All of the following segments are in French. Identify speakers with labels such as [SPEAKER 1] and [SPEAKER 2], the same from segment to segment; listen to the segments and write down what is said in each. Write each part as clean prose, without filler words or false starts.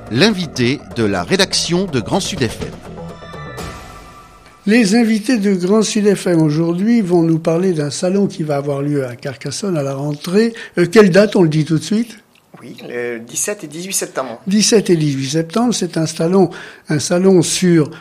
[SPEAKER 1] l'invité de la rédaction de Grand Sud FM.
[SPEAKER 2] Les invités de Grand Sud FM aujourd'hui vont nous parler d'un salon qui va avoir lieu à Carcassonne à la rentrée. Quelle date, on le dit tout de suite ?
[SPEAKER 3] Oui, le 17 et 18 septembre.
[SPEAKER 2] 17 et 18 septembre, c'est un salon sur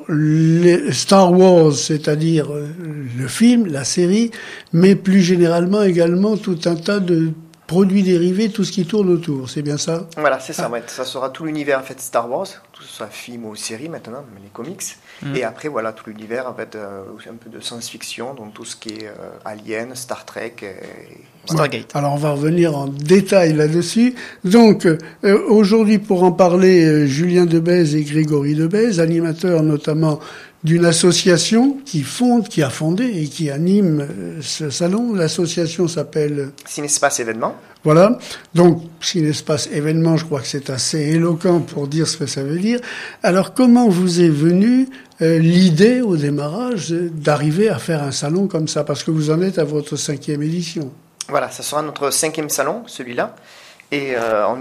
[SPEAKER 2] les Star Wars, c'est-à-dire le film, la série, mais plus généralement également tout un tas de produits dérivés, tout ce qui tourne autour, c'est bien ça ?
[SPEAKER 3] Voilà, c'est ça. Ouais. Ça sera tout l'univers en fait Star Wars, tout ce soit film ou série maintenant, mais les comics. Et après voilà tout l'univers en fait, un peu de science-fiction, donc tout ce qui est Alien, Star Trek,
[SPEAKER 4] Stargate.
[SPEAKER 2] Alors on va revenir en détail là-dessus. Donc aujourd'hui pour en parler, Julien Debèze et Grégory Debèze, animateurs notamment d'une association qui a fondé et qui anime ce salon. L'association s'appelle
[SPEAKER 3] Cinespace Événements.
[SPEAKER 2] Voilà. Donc, Cinespace Événements, je crois que c'est assez éloquent pour dire ce que ça veut dire. Alors, comment vous est venue l'idée au démarrage d'arriver à faire un salon comme ça ? Parce que vous en êtes à votre 5e édition.
[SPEAKER 3] Voilà, ça sera notre 5e salon, celui-là. Et on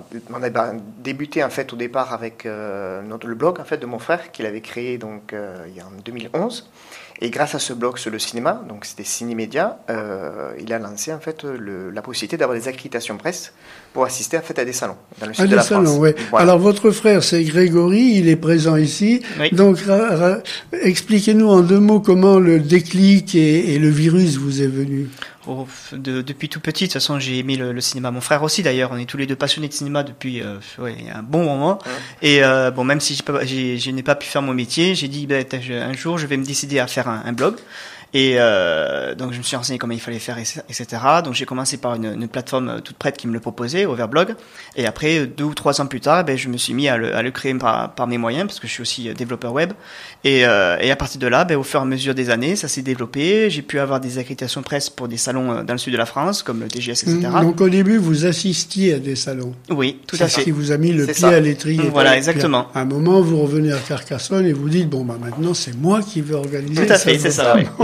[SPEAKER 3] a débuté en fait au départ avec le blog en fait de mon frère qu'il avait créé donc en 2011. Et grâce à ce blog sur le cinéma, donc c'était Cinémédia, il a lancé en fait la possibilité d'avoir des accréditations presse pour assister en fait à des salons dans le sud de la France.
[SPEAKER 2] Ouais.
[SPEAKER 3] Voilà.
[SPEAKER 2] Alors votre frère c'est Grégory, il est présent ici.
[SPEAKER 4] Oui.
[SPEAKER 2] Donc expliquez-nous en 2 mots comment le déclic et le virus vous est venu.
[SPEAKER 4] Depuis tout petit, de toute façon, j'ai aimé le cinéma. Mon frère aussi, d'ailleurs. On est tous les deux passionnés de cinéma depuis un bon moment. Et même si je n'ai pas pu faire mon métier, j'ai dit un jour, je vais me décider à faire un blog. Et donc je me suis renseigné comment il fallait faire, etc. Donc j'ai commencé par une plateforme toute prête qui me le proposait, Overblog. Et après 2 ou 3 ans plus tard, je me suis mis à le créer par mes moyens, parce que je suis aussi développeur web. Et à partir de là, au fur et à mesure des années, ça s'est développé. J'ai pu avoir des accréditations presse pour des salons dans le sud de la France, comme le TGS, etc.
[SPEAKER 2] Donc au début, vous assistiez à des salons.
[SPEAKER 4] Oui, tout à fait.
[SPEAKER 2] C'est ce qui vous a mis le pied à l'étrier.
[SPEAKER 4] Voilà, exactement.
[SPEAKER 2] À un moment, vous revenez à Carcassonne et vous dites, maintenant c'est moi qui vais organiser.
[SPEAKER 4] Tout à fait, c'est ça, oui.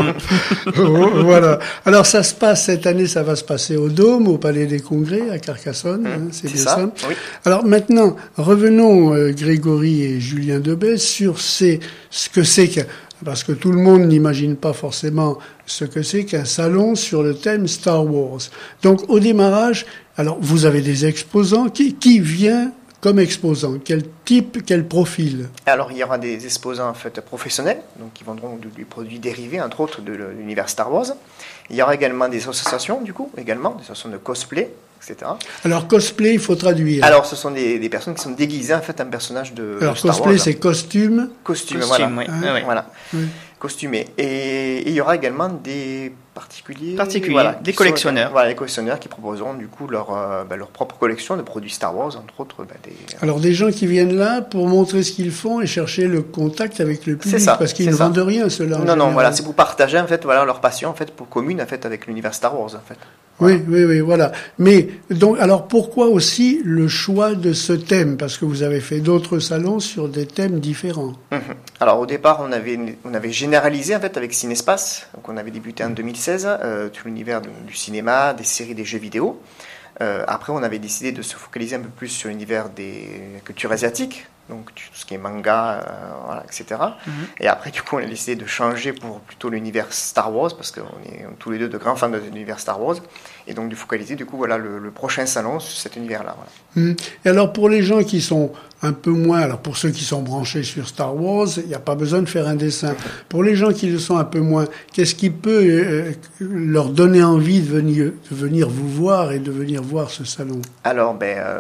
[SPEAKER 2] Voilà. Alors ça se passe cette année, ça va se passer au Dôme, au Palais des Congrès à Carcassonne, c'est bien ça.
[SPEAKER 3] Oui.
[SPEAKER 2] Alors maintenant, revenons Grégory et Julien Debèze sur ce que c'est parce que tout le monde n'imagine pas forcément ce que c'est qu'un salon sur le thème Star Wars. Donc au démarrage, alors vous avez des exposants qui vient comme exposant, quel type, quel profil?
[SPEAKER 3] Alors il y aura des exposants en fait professionnels, donc qui vendront des produits dérivés, entre autres de l'univers Star Wars. Il y aura également des associations, des associations de cosplay, etc.
[SPEAKER 2] Alors cosplay, il faut traduire.
[SPEAKER 3] Alors ce sont des personnes qui sont déguisées en fait en personnage de Star Wars.
[SPEAKER 2] Alors cosplay, c'est costume.
[SPEAKER 3] Costume,
[SPEAKER 4] voilà.
[SPEAKER 3] Oui. Voilà.
[SPEAKER 2] Oui.
[SPEAKER 3] Costumé. Et il y aura également des particuliers,
[SPEAKER 4] des collectionneurs.
[SPEAKER 3] Les collectionneurs qui proposeront du coup leur propre collection de produits Star Wars, entre autres.
[SPEAKER 2] Alors des gens qui viennent là pour montrer ce qu'ils font et chercher le contact avec le public, parce qu'ils ne vendent rien, ceux-là.
[SPEAKER 3] Non, c'est pour partager en fait, leur passion en fait, commune en fait avec l'univers Star Wars en fait.
[SPEAKER 2] Voilà. Oui, voilà. Mais donc, alors pourquoi aussi le choix de ce thème? Parce que vous avez fait d'autres salons sur des thèmes différents.
[SPEAKER 3] Alors au départ, on avait généralisé en fait avec Cinespace. Donc on avait débuté en 2016 tout l'univers du cinéma, des séries, des jeux vidéo. Après, on avait décidé de se focaliser un peu plus sur l'univers des cultures asiatiques, donc tout ce qui est manga, etc. Et après, du coup, on a décidé de changer pour plutôt l'univers Star Wars, parce qu'on est tous les deux de grands fans de l'univers Star Wars, et donc de focaliser, du coup, le prochain salon sur cet univers-là. Voilà.
[SPEAKER 2] Et alors, pour les gens qui sont un peu moins, alors pour ceux qui sont branchés sur Star Wars, il n'y a pas besoin de faire un dessin. Pour les gens qui le sont un peu moins, qu'est-ce qui peut leur donner envie de venir vous voir et de venir voir ce salon? Alors,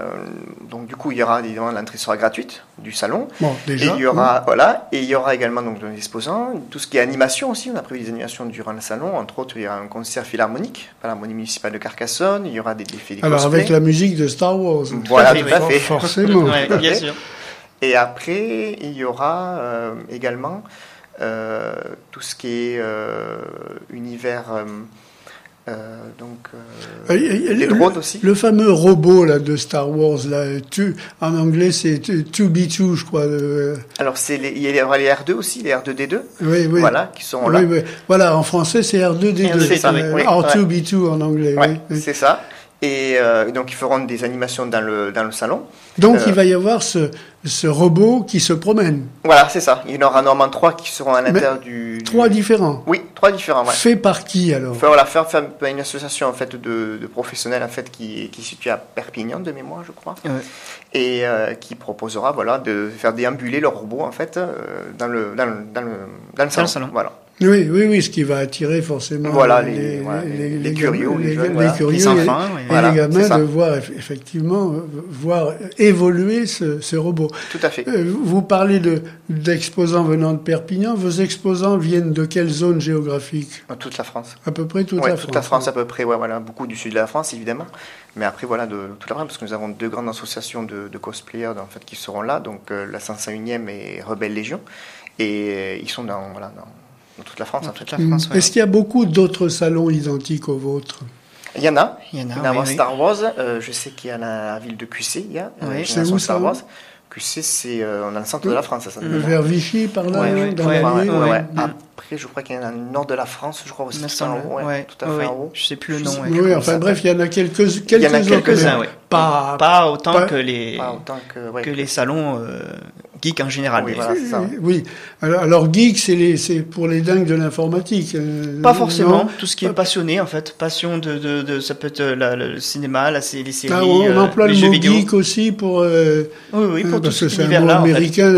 [SPEAKER 3] donc du coup, il y aura évidemment l'entrée sera gratuite du salon.
[SPEAKER 2] Bon, déjà.
[SPEAKER 3] Et il y aura et il y aura également donc des exposants, tout ce qui est animation aussi. On a prévu des animations durant le salon. Entre autres, il y aura un concert philharmonique par l'harmonie municipale de Carcassonne. Il y aura des défis des
[SPEAKER 2] alors
[SPEAKER 3] cosplays.
[SPEAKER 2] avec la musique de Star Wars.
[SPEAKER 3] Voilà, tout à fait.
[SPEAKER 2] Forcément.
[SPEAKER 4] Ouais, bien sûr.
[SPEAKER 3] Et après, il y aura également tout ce qui est univers, les drones aussi.
[SPEAKER 2] Le fameux robot là de Star Wars là, en anglais c'est 2B2 je crois.
[SPEAKER 3] Alors il y aura les R2 aussi, les R2D2.
[SPEAKER 2] Oui.
[SPEAKER 3] Voilà, qui seront là.
[SPEAKER 2] Oui. Voilà, en français c'est R2D2.
[SPEAKER 3] C'est ça, oui.
[SPEAKER 2] R2B2 en anglais.
[SPEAKER 3] Ouais, c'est ça. Et donc ils feront des animations dans le salon.
[SPEAKER 2] Donc il va y avoir ce robot qui se promène.
[SPEAKER 3] Voilà, c'est ça. Il y en aura normalement 3 qui seront à l'intérieur du...
[SPEAKER 2] 3 différents.
[SPEAKER 3] Oui, 3 différents. Ouais.
[SPEAKER 2] Fait par qui alors?
[SPEAKER 3] Voilà, faire une association en fait de professionnels en fait qui est située à Perpignan de mémoire, je crois,
[SPEAKER 4] Ouais.
[SPEAKER 3] et qui proposera voilà de faire déambuler leur robot en fait dans le salon. Voilà.
[SPEAKER 2] Oui, ce qui va attirer forcément
[SPEAKER 3] voilà, les curieux, les jeunes,
[SPEAKER 2] les curieux
[SPEAKER 4] les enfants,
[SPEAKER 2] et
[SPEAKER 3] voilà,
[SPEAKER 2] les gamins
[SPEAKER 3] c'est
[SPEAKER 2] de voir effectivement voir évoluer ce robot.
[SPEAKER 3] Tout à fait.
[SPEAKER 2] Vous parlez d'exposants venant de Perpignan. Vos exposants viennent de quelle zone géographique?
[SPEAKER 3] Toute la France.
[SPEAKER 2] À peu près toute
[SPEAKER 3] Ouais,
[SPEAKER 2] la
[SPEAKER 3] toute
[SPEAKER 2] France.
[SPEAKER 3] la France à peu près, ouais, voilà, beaucoup du sud de la France évidemment, mais après voilà de toute la France parce que nous avons 2 grandes associations de cosplayers en fait qui seront là, donc la 501e et Rebelle Légion, et ils sont dans toute la France.
[SPEAKER 4] Dans
[SPEAKER 3] en fait.
[SPEAKER 4] toute la France, ouais.
[SPEAKER 2] Est-ce qu'il y a beaucoup d'autres salons identiques aux vôtres?
[SPEAKER 3] Il y en a.
[SPEAKER 4] Il y en a,
[SPEAKER 3] avant
[SPEAKER 4] oui.
[SPEAKER 3] Star Wars. Je sais qu'il y en a à la ville de QC. Il y a
[SPEAKER 4] Oui.
[SPEAKER 2] C'est où,
[SPEAKER 3] Star
[SPEAKER 2] ça?
[SPEAKER 3] Wars. QC, c'est on a le centre de la France. Ça,
[SPEAKER 2] Vers Vichy, par là,
[SPEAKER 4] Ouais,
[SPEAKER 2] dans
[SPEAKER 4] ouais,
[SPEAKER 2] l'allée,
[SPEAKER 3] ouais. Après, je crois qu'il y en a dans le nord de la France, je crois aussi.
[SPEAKER 4] Il me
[SPEAKER 3] Tout en
[SPEAKER 4] semble,
[SPEAKER 3] haut,
[SPEAKER 4] ouais.
[SPEAKER 3] tout à fait en haut.
[SPEAKER 4] Je sais plus le nom. Ouais.
[SPEAKER 2] Oui, enfin bref, il y en a quelques-uns.
[SPEAKER 3] Il y en a quelques-uns,
[SPEAKER 4] ouais.
[SPEAKER 2] Pas
[SPEAKER 4] autant
[SPEAKER 2] pas-
[SPEAKER 4] que les
[SPEAKER 3] Pas autant que
[SPEAKER 4] les salons geeks en général.
[SPEAKER 3] Oui,
[SPEAKER 4] mais-
[SPEAKER 3] voilà, c'est ça.
[SPEAKER 2] Oui. Alors geek, c'est pour les dingues de l'informatique.
[SPEAKER 4] Pas forcément.
[SPEAKER 2] Non.
[SPEAKER 4] Tout ce qui est passionné, en fait. Passion de ça peut être le cinéma, les séries,
[SPEAKER 2] Ah, on emploie
[SPEAKER 4] les
[SPEAKER 2] le
[SPEAKER 4] jeux
[SPEAKER 2] mot
[SPEAKER 4] vidéo.
[SPEAKER 2] geek aussi pour.
[SPEAKER 4] Oui, pour tout
[SPEAKER 2] parce que
[SPEAKER 4] cet
[SPEAKER 2] c'est un mot
[SPEAKER 4] univers-là. en fait.
[SPEAKER 2] américain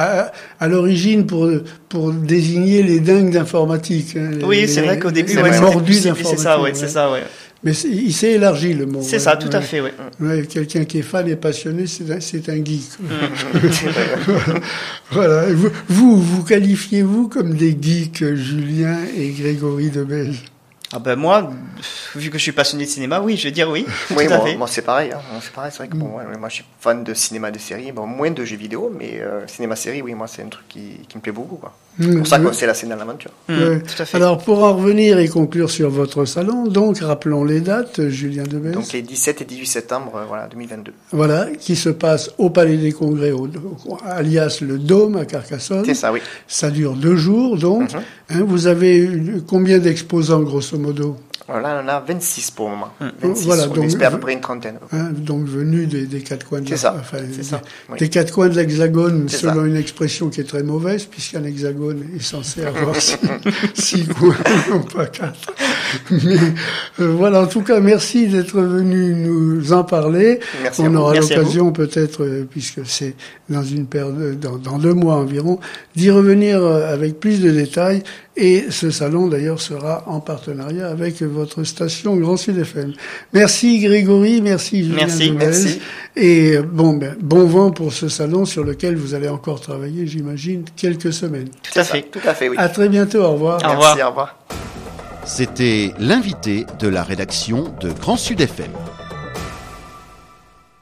[SPEAKER 2] à l'origine pour désigner les dingues d'informatique. Hein,
[SPEAKER 4] Oui, c'est vrai qu'au début, ouais,
[SPEAKER 2] les
[SPEAKER 4] c'était
[SPEAKER 2] mordus
[SPEAKER 4] plus-
[SPEAKER 2] d'informatique.
[SPEAKER 4] c'est ça, ouais,
[SPEAKER 2] ouais.
[SPEAKER 4] c'est ça, ouais.
[SPEAKER 2] Mais il s'est élargi le mot.
[SPEAKER 4] C'est
[SPEAKER 2] ouais,
[SPEAKER 4] ça, tout à
[SPEAKER 2] ouais.
[SPEAKER 4] fait, ouais.
[SPEAKER 2] Ouais, quelqu'un qui est fan et passionné, c'est un geek.
[SPEAKER 3] C'est vrai.
[SPEAKER 2] Voilà. Et vous qualifiez-vous comme des geeks, Julien et Grégory Debèze?
[SPEAKER 4] Ah ben moi, vu que je suis passionné de cinéma, oui, je vais dire oui.
[SPEAKER 3] Oui,
[SPEAKER 4] tout à fait.
[SPEAKER 3] moi c'est pareil. Hein. C'est pareil, c'est vrai que bon, moi je suis fan de cinéma, de séries, bon, moins de jeux vidéo, mais cinéma-série, oui, moi c'est un truc qui me plaît beaucoup. Quoi. C'est pour ça qu'on s'est lancé dans l'aventure.
[SPEAKER 2] Ouais.
[SPEAKER 4] Tout à fait.
[SPEAKER 2] Alors, pour en revenir et conclure sur votre salon, donc, rappelons les dates, Julien Debèze.
[SPEAKER 3] Donc les 17 et 18 septembre 2022.
[SPEAKER 2] Voilà, qui se passe au Palais des Congrès, alias le Dôme à Carcassonne.
[SPEAKER 3] C'est ça, oui.
[SPEAKER 2] Ça dure 2 jours, donc. Hein, vous avez combien d'exposants, grosso modo?
[SPEAKER 3] Voilà, on en a 26 pour le moment. 26,
[SPEAKER 2] Voilà,
[SPEAKER 3] on
[SPEAKER 2] donc,
[SPEAKER 3] espère à peu près une trentaine.
[SPEAKER 2] Hein, donc venus des 4 coins de
[SPEAKER 3] C'est ça,
[SPEAKER 2] des,
[SPEAKER 3] ça, oui.
[SPEAKER 2] des 4 coins de l'Hexagone,
[SPEAKER 3] C'est
[SPEAKER 2] selon
[SPEAKER 3] ça.
[SPEAKER 2] une expression qui est très mauvaise, puisqu'un hexagone est censé avoir 6 coins, non pas 4. Mais voilà, en tout cas, merci d'être venu nous en parler.
[SPEAKER 3] Merci à
[SPEAKER 2] On
[SPEAKER 3] vous.
[SPEAKER 2] aura
[SPEAKER 4] Merci à
[SPEAKER 2] l'occasion peut-être, puisque c'est dans une période, dans 2 mois environ, d'y revenir avec plus de détails. Et ce salon, d'ailleurs, sera en partenariat avec votre station Grand Sud FM. Merci Grégory, merci Julien
[SPEAKER 4] Merci,
[SPEAKER 2] Debèze.
[SPEAKER 3] merci.
[SPEAKER 2] Et bon vent pour ce salon sur lequel vous allez encore travailler, j'imagine, quelques semaines.
[SPEAKER 4] Tout à fait.
[SPEAKER 3] Tout à fait, oui.
[SPEAKER 2] À très bientôt, au revoir.
[SPEAKER 4] Au
[SPEAKER 3] Merci,
[SPEAKER 4] revoir.
[SPEAKER 3] au revoir.
[SPEAKER 1] C'était l'invité de la rédaction de Grand Sud FM.